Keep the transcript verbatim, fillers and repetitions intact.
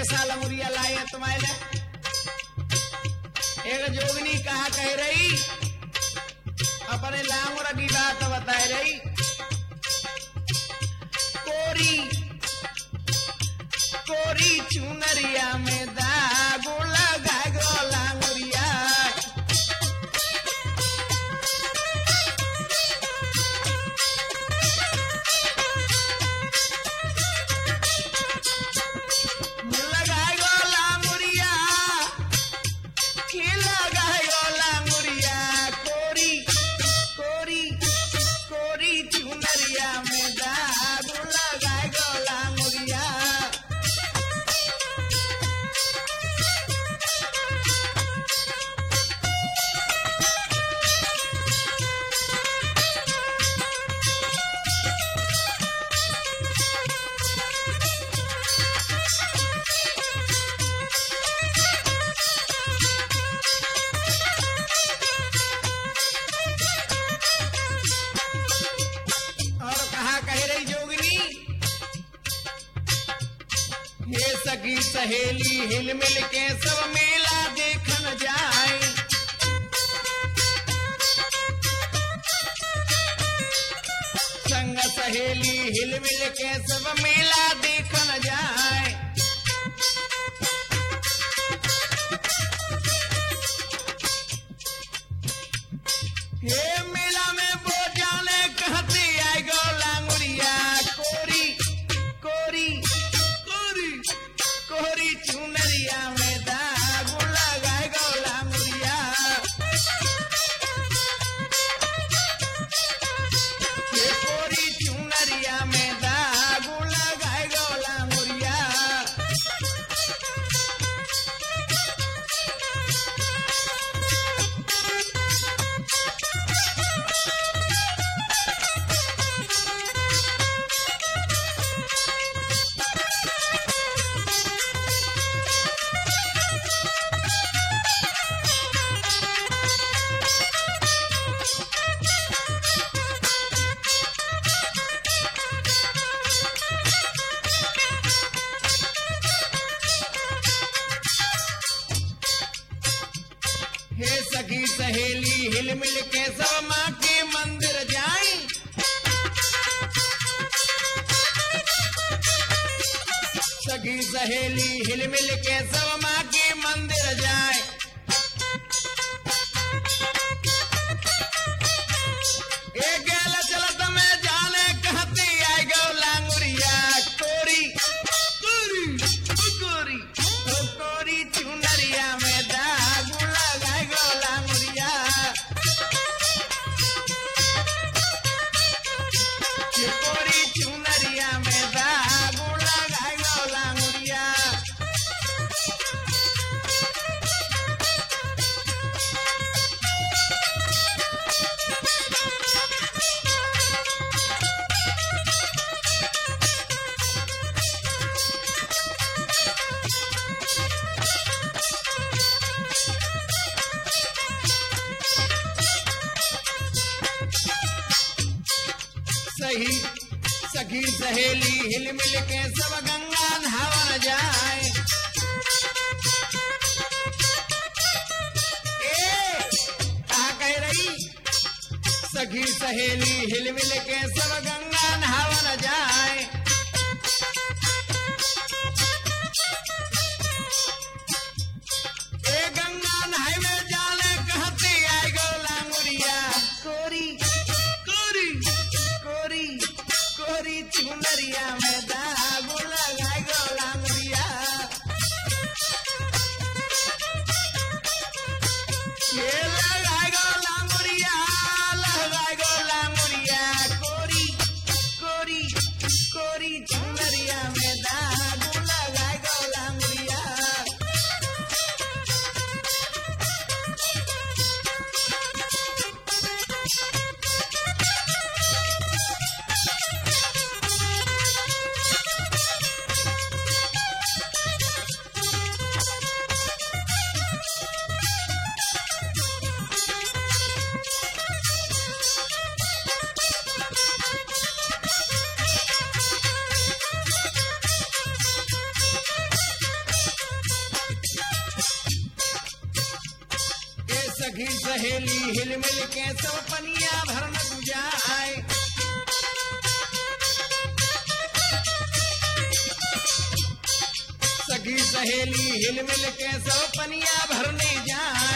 ऐसा लंगुरिया लाए तुम्हारे एक जोगनी कहा कह रही अपने लांगुरा की बात बता रही कोरी कोरी चुनरिया में दागो लगा गो लांगुरिया सगी सहेली हिल मिल के सब मेला देखन जाए संग सहेली हिल मिल के सब मेला देखन जाए ये मेला में वो जाने कहते आई गो लांगुरिया कोरी कोरी कोरी चुनरिया में दागो लगाए गो लांगुरिया ये कोरी चुनरिया में दागो लगाए गो लांगुरिया हे सखी सहेली हिल मिल के सब माँ के मंदिर जाए सखी सहेली हिल मिल के सब माँ के मंदिर जाए एक गेल चलत में जाने कहते आई गो लांगुरिया कोरी कोरी कोरी कोरी चुनरिया में दागो लगाए गो लांगुरिया कोरी चुनरिया में दागो लगाए गो लांगुरिया सही सखी सहेली हिल मिल के सब गंगा नहावन जाए ए कहा कह रही सखी सहेली हिल मिल के सब गंगा नहावन जाए ए गंगा नहाए में जाने कहते आई गो लांगुरिया कोरी कोरी कोरी कोरी चुनरिया में दागो लगाए गो लांगुरिया ये लगाए गो लांगुरिया लगाए गो लांगुरिया कोरी सखी सहेली हिल मिल के सब पनिया भरन जाए। सखी सहेली हिल मिल के सब पनिया भरने जाए।